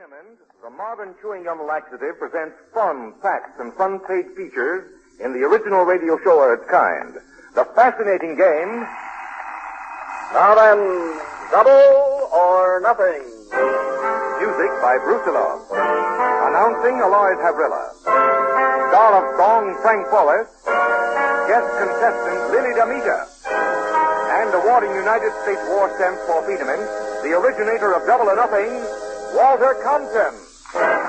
Phenamid, the modern chewing gum laxative, presents fun facts and fun-page features in the original radio show of its kind. The fascinating game. Now then, double or nothing. Music by Brusilov. Announcing Aloys Havrilla. Star of song Frank Wallace. Guest contestant Lily Damita. And awarding United States War Stamps for Phenamid, the originator of Double or Nothing, Walter Compton.